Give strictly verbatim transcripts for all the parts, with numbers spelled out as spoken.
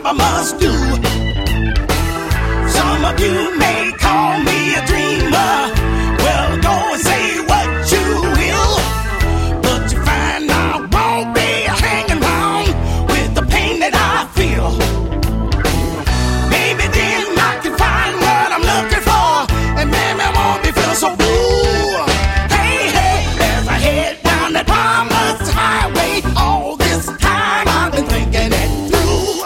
I must do. Some of you may call me a dreamer. Well, go and say what you will, but you find I won't be hanging around with the pain that I feel. Maybe then I can find what I'm looking for, and maybe I won't be feeling so blue. Hey, hey, as I head down that promised highway, all this time I've been thinking it through.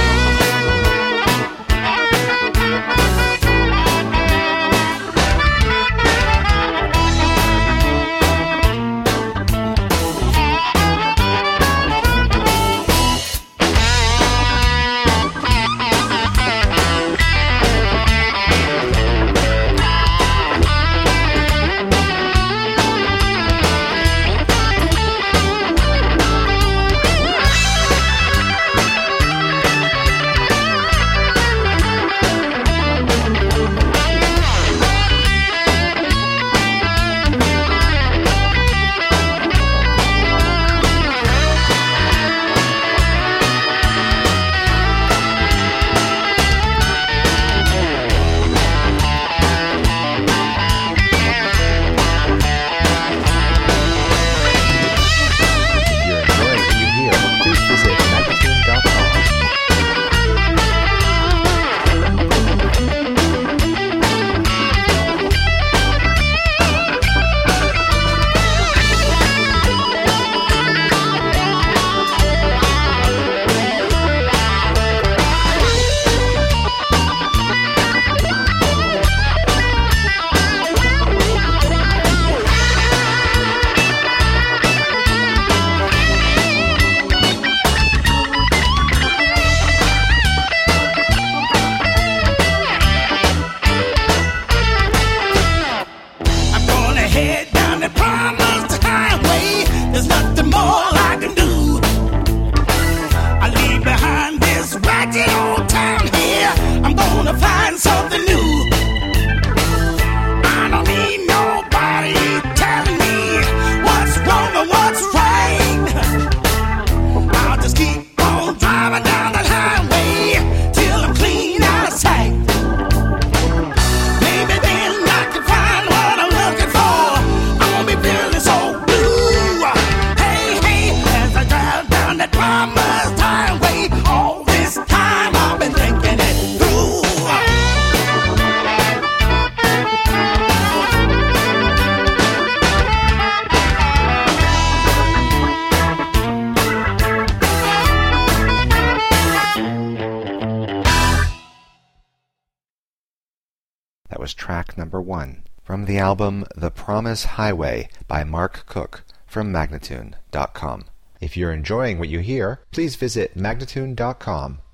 That was track number one from the album The Promise Highway by Mark Cook from Magnatune dot com. If you're enjoying what you hear, please visit Magnatune dot com